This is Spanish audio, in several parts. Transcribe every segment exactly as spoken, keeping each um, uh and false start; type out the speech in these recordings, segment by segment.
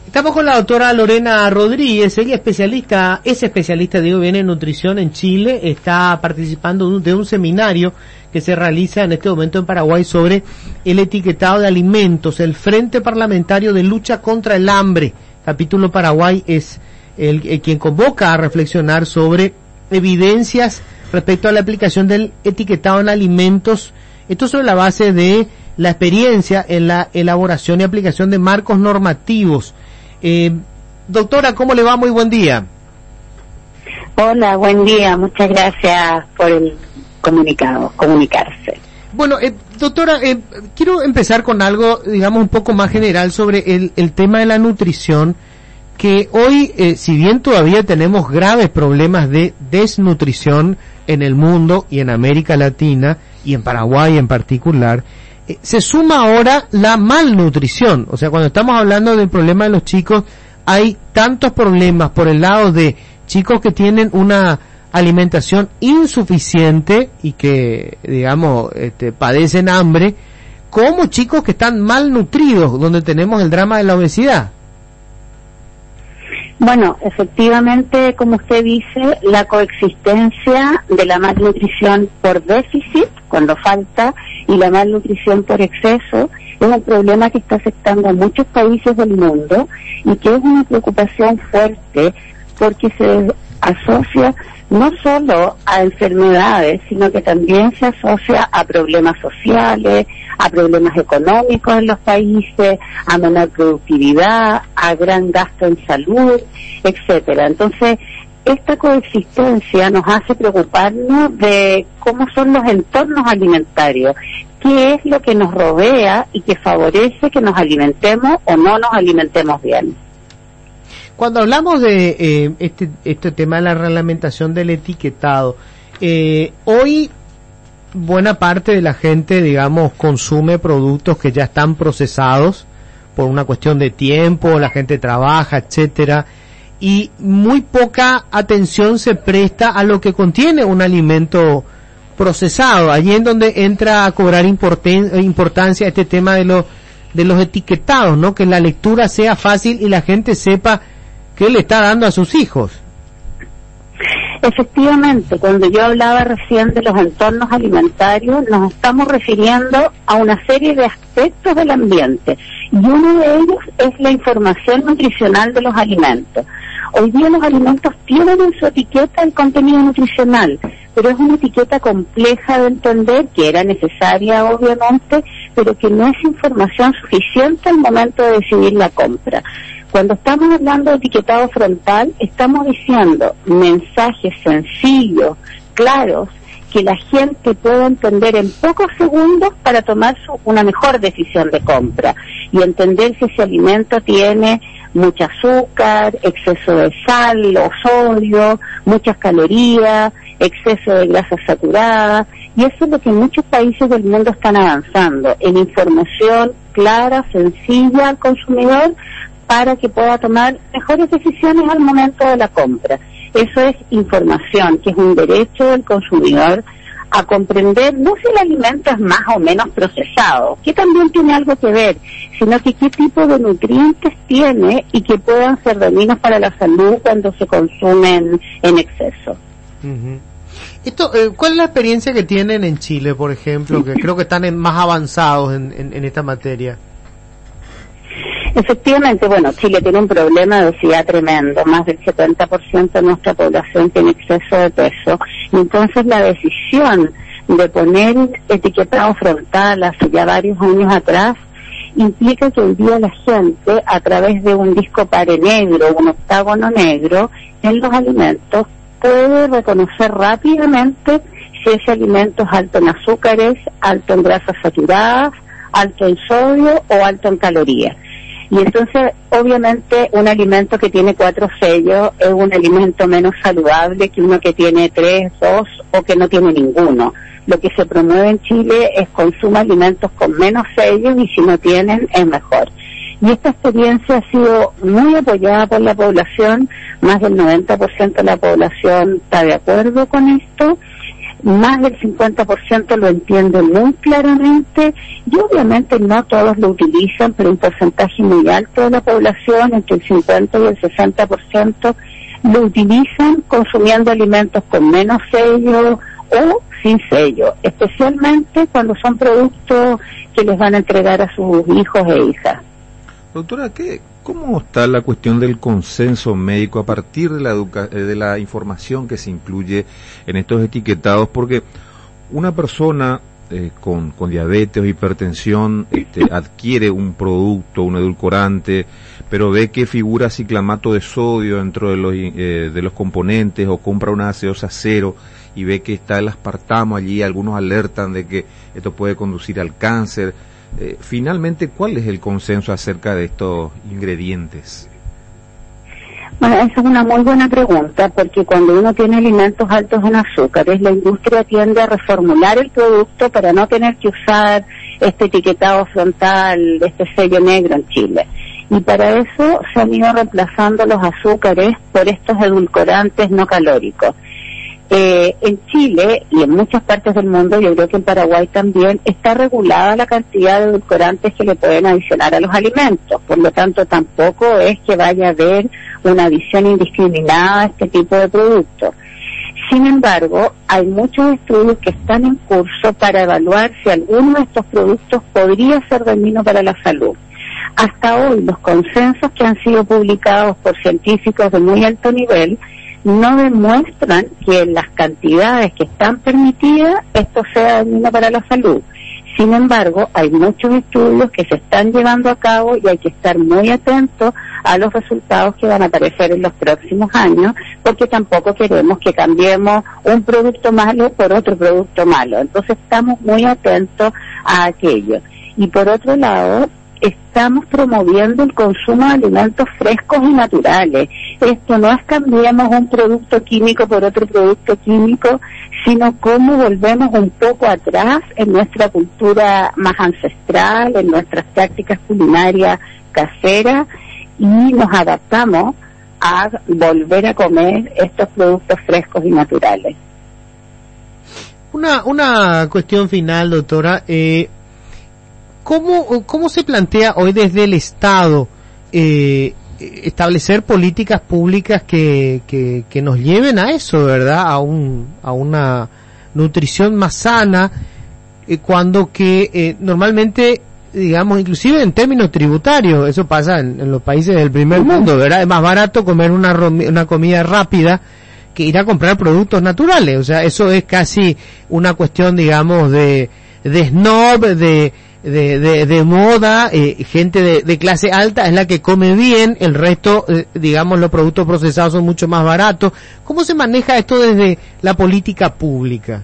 Estamos con la doctora Lorena Rodríguez, ella es especialista, es especialista, digo bien, en nutrición en Chile, está participando de un seminario que se realiza en este momento en Paraguay sobre el etiquetado de alimentos, el Frente Parlamentario de Lucha contra el Hambre, capítulo Paraguay, es el, el quien convoca a reflexionar sobre evidencias respecto a la aplicación del etiquetado en alimentos, esto sobre la base de la experiencia en la elaboración y aplicación de marcos normativos. Eh, doctora, ¿cómo le va? Muy buen día. Hola, buen día. Muchas gracias por el comunicado, comunicarse. Bueno, eh, doctora, eh, quiero empezar con algo, digamos, un poco más general sobre el, el tema de la nutrición, que hoy, eh, si bien todavía tenemos graves problemas de desnutrición en el mundo y en América Latina y en Paraguay en particular, se suma ahora la malnutrición. O sea, cuando estamos hablando del problema de los chicos, hay tantos problemas por el lado de chicos que tienen una alimentación insuficiente y que, digamos, este, padecen hambre, como chicos que están malnutridos, donde tenemos el drama de la obesidad. Bueno, efectivamente, como usted dice, la coexistencia de la malnutrición por déficit, cuando falta, y la malnutrición por exceso, es un problema que está afectando a muchos países del mundo y que es una preocupación fuerte porque se asocia no solo a enfermedades, sino que también se asocia a problemas sociales, a problemas económicos en los países, a menor productividad, a gran gasto en salud, etcétera. Entonces, esta coexistencia nos hace preocuparnos de cómo son los entornos alimentarios, qué es lo que nos rodea y que favorece que nos alimentemos o no nos alimentemos bien. Cuando hablamos de eh, este este tema de la reglamentación del etiquetado, eh, hoy buena parte de la gente, digamos, consume productos que ya están procesados por una cuestión de tiempo, la gente trabaja, etcétera, y muy poca atención se presta a lo que contiene un alimento procesado. Allí en donde entra a cobrar importen, importancia este tema de los de los etiquetados, ¿no? Que la lectura sea fácil y la gente sepa qué le está dando a sus hijos. Efectivamente, cuando yo hablaba recién de los entornos alimentarios, nos estamos refiriendo a una serie de aspectos del ambiente, y uno de ellos es la información nutricional de los alimentos. Hoy día los alimentos tienen en su etiqueta el contenido nutricional, pero es una etiqueta compleja de entender, que era necesaria obviamente, pero que no es información suficiente al momento de decidir la compra. Cuando estamos hablando de etiquetado frontal, estamos diciendo mensajes sencillos, claros, que la gente pueda entender en pocos segundos para tomar su, una mejor decisión de compra y entender si ese alimento tiene mucho azúcar, exceso de sal o sodio, muchas calorías, exceso de grasas saturadas, y eso es lo que muchos países del mundo están avanzando, en información clara, sencilla al consumidor, para que pueda tomar mejores decisiones al momento de la compra. Eso es información, que es un derecho del consumidor a comprender no si el alimento es más o menos procesado, que también tiene algo que ver, sino que qué tipo de nutrientes tiene y que puedan ser dañinos para la salud cuando se consumen en exceso. Uh-huh. Esto, eh, ¿cuál es la experiencia que tienen en Chile, por ejemplo, que creo que están en, más avanzados en, en, en esta materia? Efectivamente, bueno, Chile tiene un problema de obesidad tremendo, más del setenta por ciento de nuestra población tiene exceso de peso, y entonces la decisión de poner etiquetado frontal hace ya varios años atrás implica que hoy día la gente, a través de un disco pare negro, un octágono negro, en los alimentos, puede reconocer rápidamente si ese alimento es alto en azúcares, alto en grasas saturadas, alto en sodio o alto en calorías. Y entonces, obviamente, un alimento que tiene cuatro sellos es un alimento menos saludable que uno que tiene tres, dos o que no tiene ninguno. Lo que se promueve en Chile es consumir alimentos con menos sellos y si no tienen, es mejor. Y esta experiencia ha sido muy apoyada por la población, más del noventa por ciento de la población está de acuerdo con esto. más del cincuenta por ciento lo entiende muy claramente y obviamente no todos lo utilizan, pero un porcentaje muy alto de la población, entre el cincuenta y el sesenta por ciento, lo utilizan consumiendo alimentos con menos sello o sin sello, especialmente cuando son productos que les van a entregar a sus hijos e hijas. Doctora, ¿qué, ¿cómo está la cuestión del consenso médico a partir de la, educa de la información que se incluye en estos etiquetados? Porque una persona eh, con, con diabetes o hipertensión este, adquiere un producto, un edulcorante, pero ve que figura ciclamato de sodio dentro de los, eh, de los componentes, o compra una gaseosa cero y ve que está el aspartamo allí, algunos alertan de que esto puede conducir al cáncer. Eh, finalmente, ¿cuál es el consenso acerca de estos ingredientes? Bueno, esa es una muy buena pregunta, porque cuando uno tiene alimentos altos en azúcares, la industria tiende a reformular el producto para no tener que usar este etiquetado frontal, este sello negro en Chile. Y para eso se han ido reemplazando los azúcares por estos edulcorantes no calóricos. Eh, en Chile y en muchas partes del mundo, yo creo que en Paraguay también, está regulada la cantidad de edulcorantes que le pueden adicionar a los alimentos. Por lo tanto, tampoco es que vaya a haber una adición indiscriminada a este tipo de productos. Sin embargo, hay muchos estudios que están en curso para evaluar si alguno de estos productos podría ser dañino para la salud. Hasta hoy, los consensos que han sido publicados por científicos de muy alto nivel no demuestran que en las cantidades que están permitidas esto sea dañino para la salud. Sin embargo, hay muchos estudios que se están llevando a cabo y hay que estar muy atentos a los resultados que van a aparecer en los próximos años, porque tampoco queremos que cambiemos un producto malo por otro producto malo. Entonces estamos muy atentos a aquello. Y por otro lado, estamos promoviendo el consumo de alimentos frescos y naturales. Esto no es cambiemos un producto químico por otro producto químico, sino cómo volvemos un poco atrás en nuestra cultura más ancestral, en nuestras prácticas culinarias caseras, y nos adaptamos a volver a comer estos productos frescos y naturales. Una, una cuestión final, doctora. Eh, ¿Cómo, ¿Cómo se plantea hoy desde el Estado eh, establecer políticas públicas que, que, que nos lleven a eso, ¿verdad? A un, a una nutrición más sana, eh, cuando que eh, normalmente, digamos, inclusive en términos tributarios, eso pasa en, en los países del primer mundo, ¿verdad? Es más barato comer una, una comida rápida que ir a comprar productos naturales. O sea, eso es casi una cuestión, digamos, de, de snob, de De, de, de moda, eh, gente de, de clase alta es la que come bien, el resto, eh, digamos, los productos procesados son mucho más baratos. ¿Cómo se maneja esto desde la política pública?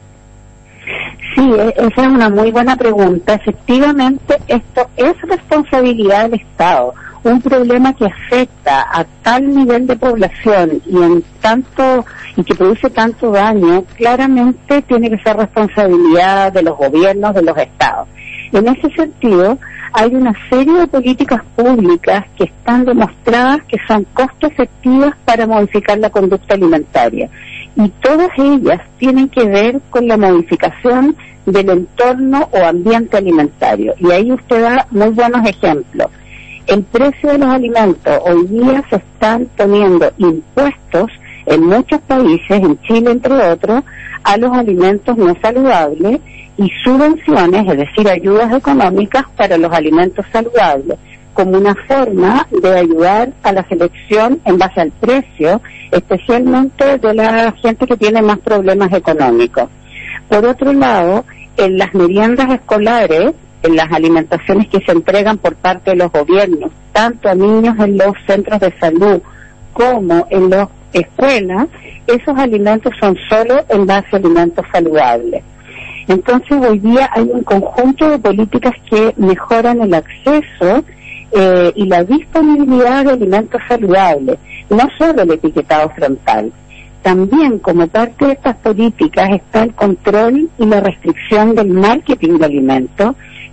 Sí, esa es una muy buena pregunta. Efectivamente, esto es responsabilidad del Estado. Un problema que afecta a tal nivel de población y en tanto y que produce tanto daño, claramente tiene que ser responsabilidad de los gobiernos, de los estados. En ese sentido, hay una serie de políticas públicas que están demostradas que son costo efectivas para modificar la conducta alimentaria. Y todas ellas tienen que ver con la modificación del entorno o ambiente alimentario. Y ahí usted da muy buenos ejemplos. El precio de los alimentos, hoy día se están poniendo impuestos en muchos países, en Chile entre otros, a los alimentos no saludables, y subvenciones, es decir, ayudas económicas para los alimentos saludables, como una forma de ayudar a la selección en base al precio, especialmente de la gente que tiene más problemas económicos. Por otro lado, en las meriendas escolares, en las alimentaciones que se entregan por parte de los gobiernos, tanto a niños en los centros de salud como en las escuelas, esos alimentos son solo en base a alimentos saludables. Entonces hoy día hay un conjunto de políticas que mejoran el acceso eh, y la disponibilidad de alimentos saludables, no solo el etiquetado frontal. También como parte de estas políticas está el control y la restricción del marketing de alimentos,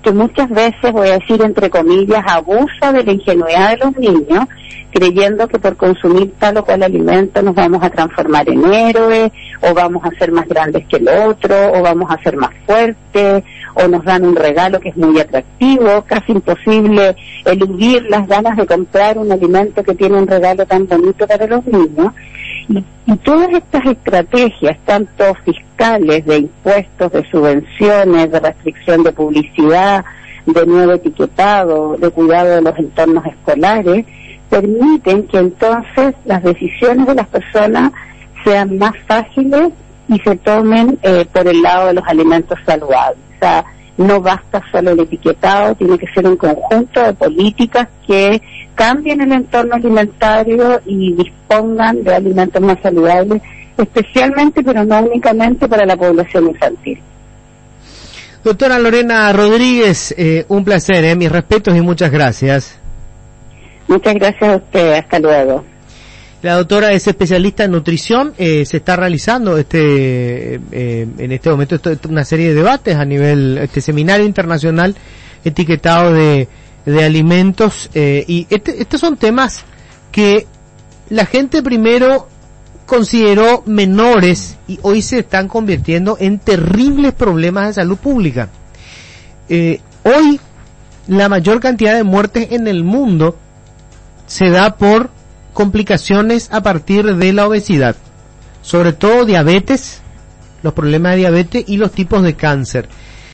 que muchas veces, voy a decir entre comillas, abusa de la ingenuidad de los niños, creyendo que por consumir tal o cual alimento nos vamos a transformar en héroes, o vamos a ser más grandes que el otro, o vamos a ser más fuertes, o nos dan un regalo que es muy atractivo, casi imposible eludir las ganas de comprar un alimento que tiene un regalo tan bonito para los niños. Y, y todas estas estrategias, tanto fiscales, de impuestos, de subvenciones, de restricción de publicidad, de nuevo etiquetado, de cuidado de los entornos escolares, permiten que entonces las decisiones de las personas sean más fáciles y se tomen eh, por el lado de los alimentos saludables. O sea, no basta solo el etiquetado, tiene que ser un conjunto de políticas que cambien el entorno alimentario y dispongan de alimentos más saludables, especialmente, pero no únicamente, para la población infantil. Doctora Lorena Rodríguez, eh, un placer, eh, mis respetos y muchas gracias. Muchas gracias a usted, hasta luego. La doctora es especialista en nutrición, eh, se está realizando este eh, en este momento esto, una serie de debates a nivel, este seminario internacional etiquetado de, de alimentos, eh, y este, estos son temas que la gente primero consideró menores y hoy se están convirtiendo en terribles problemas de salud pública. Eh, hoy la mayor cantidad de muertes en el mundo se da por complicaciones a partir de la obesidad, sobre todo diabetes, los problemas de diabetes y los tipos de cáncer.